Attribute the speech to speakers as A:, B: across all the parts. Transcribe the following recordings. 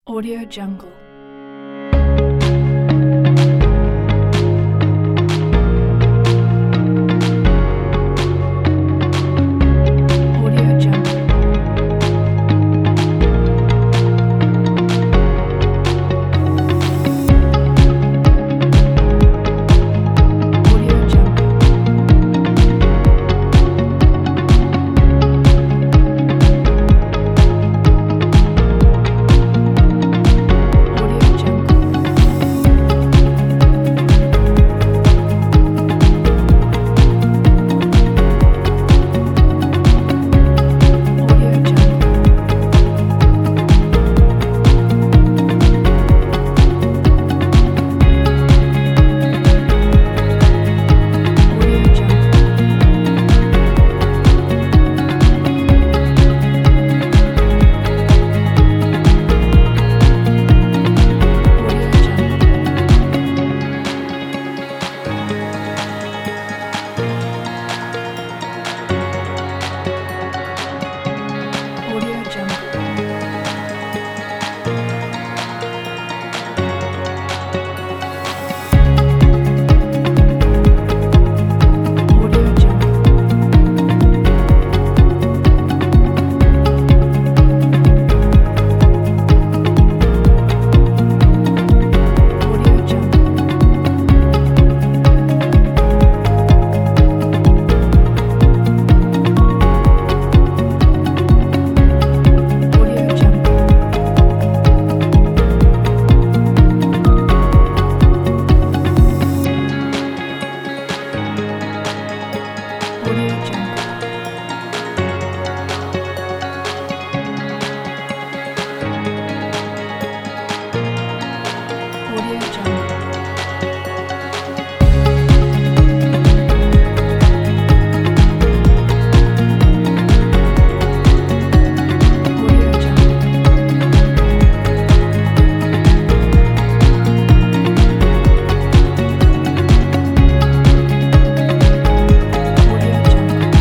A: Audio Jungle. Audio Jungle. Audio Jungle. Audio Jungle. Audio Jungle. Audio Jungle. Audio Jungle. Audio Jungle. Audio Jungle. Audio Jungle. Audio Jungle. Audio Jungle. Audio Jungle. Audio Jungle. Audio Jungle.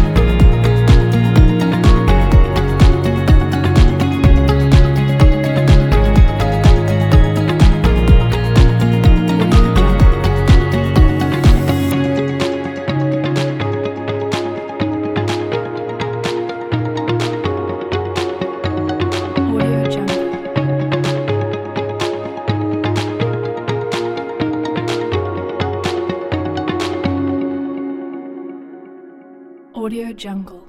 A: Audio Jungle. Audio Jungle. Audio Jungle.